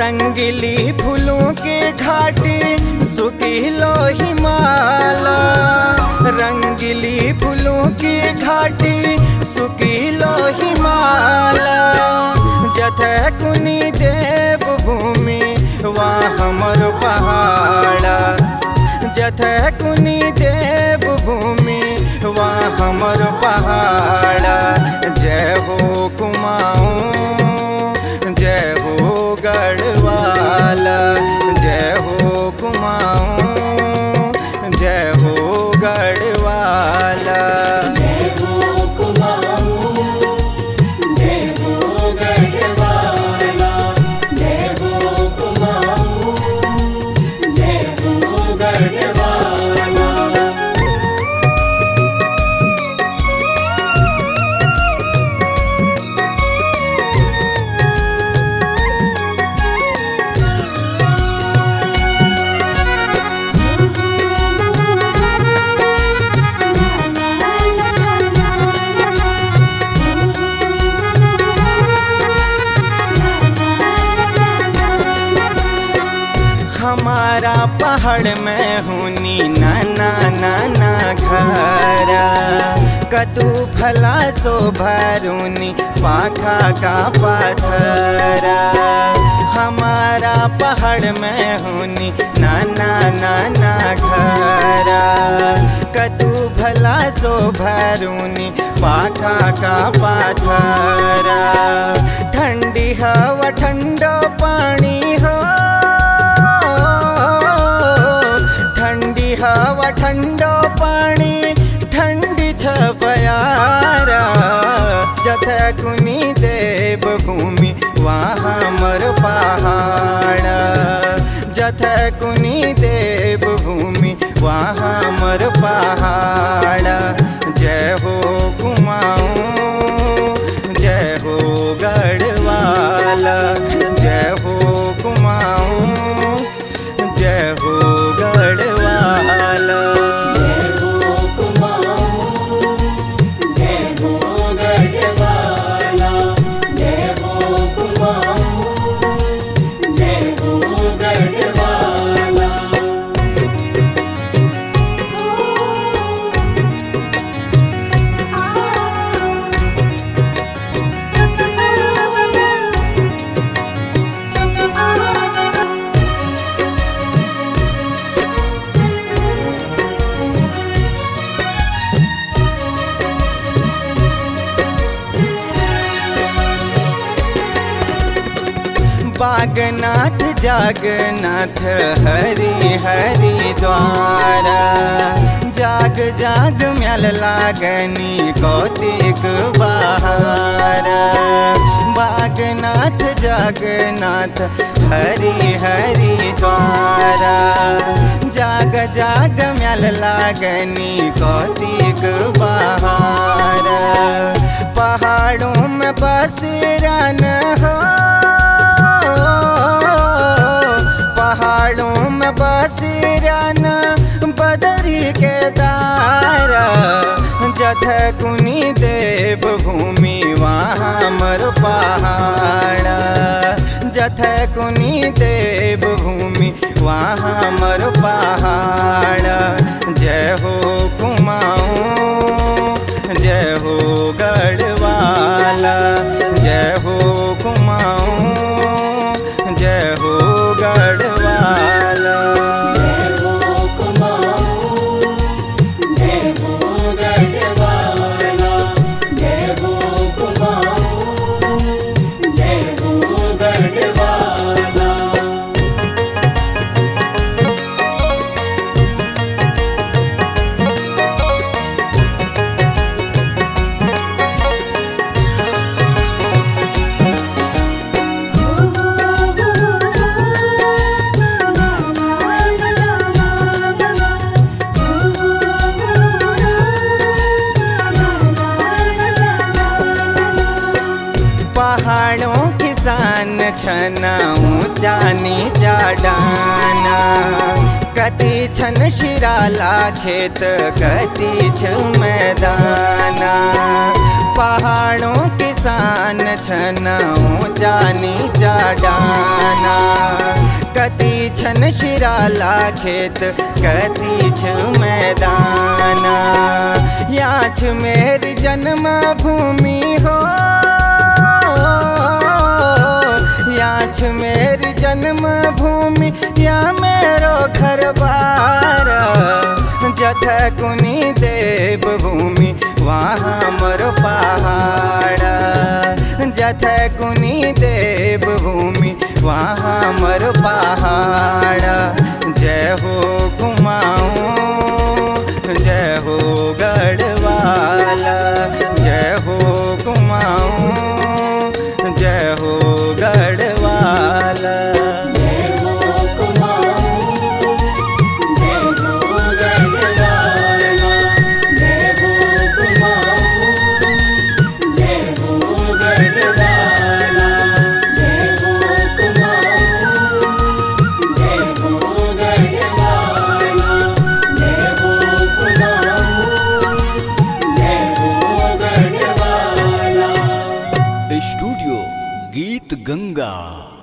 रंगीली फूलों के घाटी सुखीलो हिमाला, रंगीली फूलों की घाटी सुखीलो हिमाला। जथे कुनी देव भूमि वहाँ हमर पहाड़ा, जथे कुनी देव भूमि वहाँ हमर पहाड़ा। जय हो कुमाऊं जय हो गढ़वाला, जय हो कुमाऊं जय हो गढ़वाला। जय हो कुमाऊं जय हो गढ़वाला, जय हो कुमाऊं जय हो गढ़वाला। हमारा पहाड़ में हुनी नाना नाना घरा, कतू भला सो भरूनी पाखा का पाथरा। हमारा पहाड़ में हुनी नाना नाना घरा, कतू भला सो भरूनी पाखा का पाथरा। ठंडी हवा ठंडो पानी हो, ठंडी हवा ठंडो पानी ठंडी छपयारा। जथे कुनी देव भूमि वहाँ हमर पहाड़ा, जथे कुनी देव भूमि वहाँ हमर पहाड़ा। जय हो कुमाऊं जय हो गढ़वाला, जय हो कुमाऊं जय हो गढ़वाला। जय हो कुमाऊं जय हो गढ़वाला, जय हो कुमाऊं जय हो गढ़वाला। बागनाथ जागनाथ हरि हरि द्वारा, जाग जाग म्याल लागनी कौतिक बहारा। बागनाथ जागनाथ हरि हरि द्वारा, जाग जाग म्याल लागनी कौतिक बहारा। पहाड़ों में बसेरान हो, पहाड़ों में बसेरान बदरी के दारा। जथे कुनी देव भूमि वहाँ हमर पहाड़ा, जथे कुनी देव भूमि वहाँ हमर पहाड़ा। जय हो कुमाऊं जय हो गढ़वाला, जय हो कुमाऊं जय हो गढ़वाला। जय हो कुमाऊं जय हो गढ़वाला, जय हो कुमाऊं जय हो गढ़वाला। पहाड़ों किसान छना ऊंचा नीचा डाना, कति कति छन शिराला खेत कति छ मैदाना पहाड़ों किसान छन ऊंचा नीचा डाना कति छन शिराला खेत कति छ मैदाना याछ मेरी जन्म भूमि हो याछ मेरी जन्म भूमि या मेरो घर बार जथ कुनी देव भूमि वहाँ मर पहाड़ जथ कुनी देव भूमि वहाँ मर पहाड़ जय हो कुमाऊं जय हो गढ़वाला जय हो कुमाऊं जय हो गढ़वाला जय हो कुमाऊं जय हो गढ़वाला जय हो कुमाऊं जय हो गढ़वाला जय हो कुमाऊं जय हो गढ़वाला जय हो कुमाऊं जय हो गढ़वाला। स्टूडियो गीत गंगा।